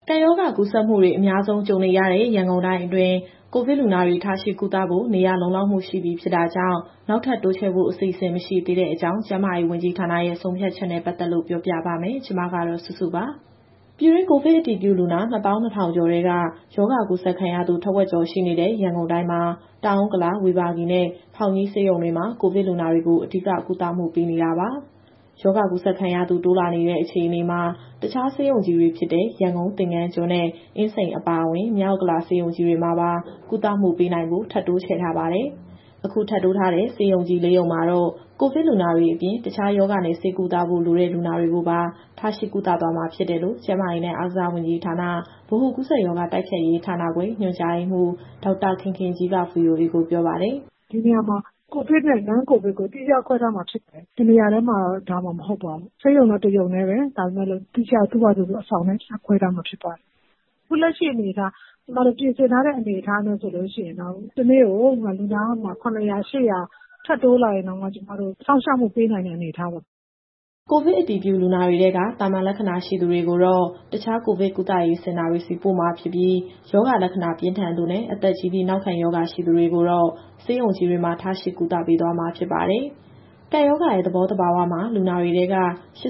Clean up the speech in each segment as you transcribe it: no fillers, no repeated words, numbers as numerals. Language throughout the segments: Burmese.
ကပ်ရောဂါကူးစက်မှုတွေအများဆုံးကြုံနေရတဲ့ရန်ကုန်တိုင်းအတွင်းကိုဗစ်လူနာတွေထားရှိကုသဖို့နေရာလုံလောက်မှုရှိပြီဖြစ်တာကြောင့်နောက်ထပ်တိုးချဲ့ဖို့အစီအစဉ်မရှိသေးတဲ့အကြောင်းကျန်းမာရေးဝန်ကြီးဌာနရဲ့ဆုံးဖြတ်ချက်နဲ့ပတ်သက်လို့ပြောပြပါမယ်။ကျွန်မကတော့စုစုပါ။ပြည်တွင်းကိုဗစ်အတည်ပြုလူနာ22,000ကျော်ထဲကရောဂါကူးစက်ခံရသူထက်ဝက်ကျော်ရှိနေတဲ့ရန်ကုန်တိုင်းမှာတောင်ဥက္ကလာဝေဘာဂီနဲ့ဖောင်ကြီးဆေးရုံတွေမှာကိုဗစ်လူနာတွေကိုအဓိကကုသမှုပေးနေတာပါ။ရောဂါကူးစက်ခံရသူတိုးလာနေတဲ့အခြေအနေမှာတခြားဆေးရုံကြီးတွေဖြစ်တဲ့ရန်ကုန်သင်္ဃန်းကျွန်းနဲ့အင်းစိန်အပါအဝင်မြောက်ဥက္ကလာဆေးရုံကြီးတွေမှာပါကုသမှုပေးနိုင်ဖို့ထပ်တိုးချဲ့ထားပါတယ်။အခုထပ်တိုးထားတဲ့ဆေးရုံကြီး၄ရုံမှာတော့ကိုဗစ်လူနာတွေအပြင်တခြားရောဂါနဲ့ဆေးကုသဖို့လိုတဲ့လူနာတွေကိုပါထားရှိကုသသွားမှာဖြစ်တယ်လို့ကျန်းမာရေးနဲ့အားကစားဝန်ကြီးဌာနဗဟိုကူးစက်ရောဂါတိုက်ဖျက်ရေးဌာနခွဲညွှန်ကြားရေးမှူးဒေါက်တာခင်ခင်ကြီးက VOA ကိုပြောပါတယ်။ဒီနေရာမှာကိုဗစ်နဲ့နန်းကိုဗစ်ကိုတိကျခွဲထားမှာဖြစ်တယ်။ဒီနေရာထဲမှာဒါမှမဟုတ်ပါဘူး။ဆေးရုံတော့တစ်ရုံနဲ့ပဲဒါပေမဲ့လို့တိကျသူ့ဘာသူအဆောင်နဲ့ခွဲထားမှာဖြစ်ပါတယ်။ခုလက်ရှိအနေအထားကျမတို့ပြင်ဆင်ထားတဲ့အနေအထားနဲ့ဆိုလို့ရှိရင်တော့ဒီနေ့ကိုလူနာမှာ900 800ထပ်တိုးလာရင်တော့ကျမတို့စောင့်ရှောက်မှုပေးနိုင်တဲ့အနေအထားပါကိုဗစ်အတည်ပြုလူနာတွေထဲကတာမန်လက္ခဏာရှိသူတွေကိုတော့တခြားကိုဗစ်ကုသရေးစင်တာတွေဆီပို့မှာဖြစ်ပြီးရောဂါလက္ခဏာပြင်းထန်သူနဲ့အသက်ကြီးပြီးနောက်ခံရောဂါရှိသူတွေကိုတော့ဆေးရုံကြီးတွေမှာထားရှိကုသပေးသွားမှာဖြစ်ပါတယ်။ကပ်ရောဂါရဲ့သဘောတဘာဝမှာလူနာတွေထဲက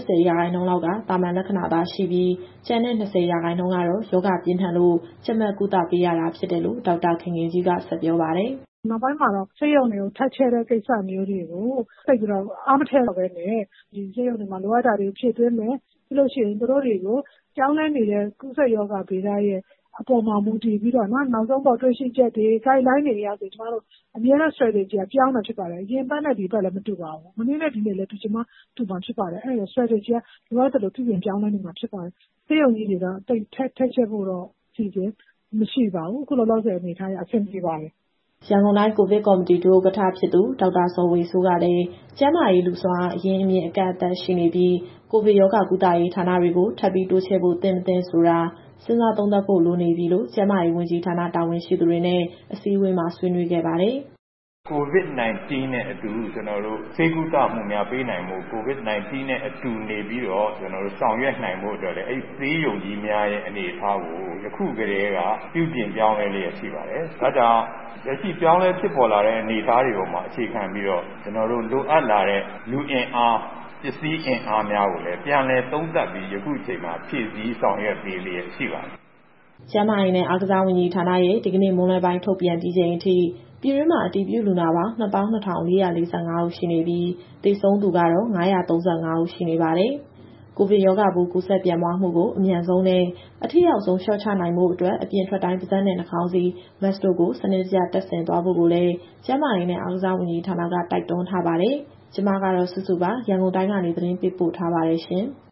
80%လောက်ကတာမန်လက္ခဏာသာရှိပြီးကျန်တဲ့20%ကတော့ရောဂါပြင်းထန်လို့ကြပ်မတ်ကုသပေးရတာဖြစ်တယ်လို့ဒေါက်တာခင်ခင်ကြီးကဆက်ပြောပါတယ်။နောက်ပိုင်းမှာတော့ဆေးရုံတွေကိုထပ်ချဲ့တဲ့ကိစ္စမျိုးတွေကိုသိပြီးတော့အားမထည့်တော့ဘဲနဲ့ဒီဆေးရုံတွေမှာလိုအပ်တာတွေကိုဖြည့်သွင်းမယ်ပြီးလို့ရှိရင်တို့တွေကိုကြောင်းလဲနေတဲ့ကုသရောဂါဗေဒရဲ့အပေါ်မှာမူတည်ပြီးတော့နောက်ဆုံးပေါ်တွေ့ရှိချက်တွေ guideline တွေအရဆိုကျမတို့အမြဲတမ်း strategy ကပြောင်းတာဖြစ်ပါတယ်။အရင်ပတ်နဲ့ဒီပတ်လည်းမတူပါဘူး။မနေ့နဲ့ဒီနေ့လည်းတူမှာဖြစ်ပါတယ်။အဲ့ဒါ strategy ကလိုအပ်တယ်လို့ပြုပြင်ပြောင်းလဲနေမှာဖြစ်ပါတယ်။ဆေးရုံကြီးတွေတော့တိတ်ထက်ချက်ဖို့တော့စီစဉ်မရှိပါဘူး။ခုလောလောဆယ်အနေထားရအဆင်ပြေပါတယ်ရန်ကုန်တိုင်းကိုဗစ်ကော်မတီဒုဥက္ကဋ္ဌဖြစ်သူဒေါက်တာဇော်ဝေစိုးကလည်းကျန်းမာရေးလူ့စွမ်းအားအရင်းအမြစ်အကန့်အသတ်ရှိနေပြီးကိုဗစ်ရောဂါကုသရေးဌာနတွေကိုထပ်ပြီးတိုးချဲ့ဖို့သင့်မသင့်ဆိုတာစဉ်းစားသုံးသပ်ဖို့လိုနေပြီလို့ကျန်းမာရေးဝန်ကြီးဌာနတာဝန်ရှိသူတွေနဲ့အစည်းအဝေးမှာဆွေးနွေးခဲ့ပါတယ်။ COVID-19 နဲ့အတူကျွန်တော်တို့ဆေးကုသမှုများပေးနိုင်မှု COVID-19 နဲ့အတူနေပြီးတော့ကျွန်တော်တို့ဆောင်ရွက်နိုင်မှုအတွက်လည်းအဲ့ဆေးရုံကြီးများရဲ့အနေအထားကိုယခုကတည်းကပြုပြင်ပြောင်းလဲလျက်ရှိပါတယ်။ဒါကြောင့်လက်ရှိပြောင်းလဲဖြစ်ပေါ်လာတဲ့အနေအထားတွေပေါ်မှာအခြေခံပြီးတော့ကျွန်တော်တို့လိုအပ်လာတဲ့လူအင်အားပစ္စည်းအင်အားများကိုလည်းပြန်လည်သုံးသပ်ပြီးယခုချိန်မှာဖြည့်ဆည်းဆောင်ရွက်ပေးလျက်ရှိပါတယ်။ကျန်းမာရေးနဲ့အားကစားဝန်ကြီးဌာနရဲ့ဒီကနေ့မွန်းလွဲပိုင်းထုတ်ပြန်ပြီးချိန်အထိပြည်တွင်းမှာအတည်ပြုလူနာပေါင်း22,445ဦးရှိနေပြီးသေဆုံးသူကတော့935ဦးရှိနေပါတယ်။ကိုဗစ်ရောဂါပိုးကူးစက်ပြန့်ပွားမှုကိုအမြန်ဆုံးနဲ့အထိရောက်ဆုံးလျှော့ချနိုင်ဖို့အတွက်အပြင်ထွက်တိုင်းပါးစပ်နဲ့နှာခေါင်းစည်း Mask တို့ကိုစနစ်တကျတပ်ဆင်သွားဖို့ကိုလည်းကျန်းမာရေးနဲ့အားကစားဝန်ကြီးဌာနကတိုက်တွန်းထားပါတယ်။ကျွန်မကတော့စုစုပါရန်ကုန်တိုင်းကနေသတင်းပေးပို့ထားပါတယ်ရှင်။